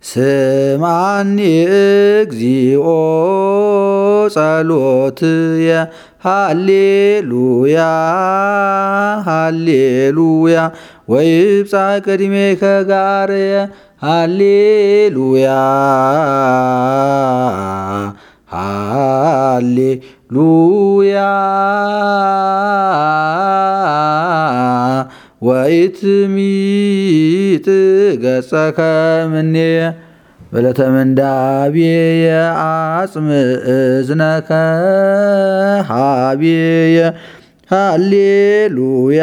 ስምዓኒ እግዚኦ ጸሎትየ ሃሌሉያ ሃሌሉያ ወይብጻሕ ቅድሜከ ጋርየ ሃሌሉያ ሃሌሉያ ወኢትሚጥ ገጸከ እምኔየ በለተ ምንዳቤየ አጽምዕ እዝነከ ሀቤየ ሃሌሉያ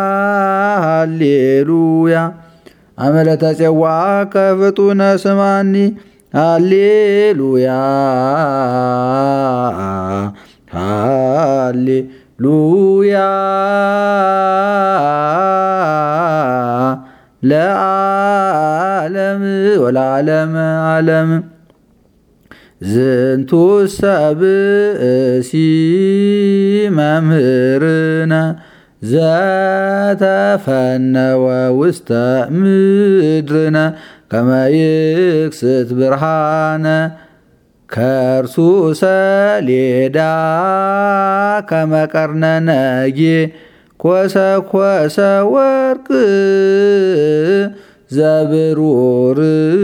ሃሌሉያ አመለተ ፄዋከ ፍጡነ ስማኒ ሃሌሉያ ሃሌሉያ ለዓለም ወለዓለመ ዓለም ዝንቱሰ ብእሲ መምህርነ ዘተፈነወ ውስተ ምድርነ ከመ ይክስት ብርሃነ ከርሱ ሰሌዳ ከመ ቀርነ ነጌ ኮሰ ወርቅ ዘብሩር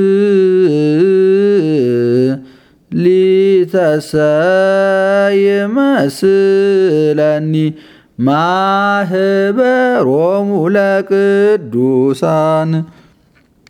ሊተሰይመስለኒ ማህበሮሙ ለቅዱሳን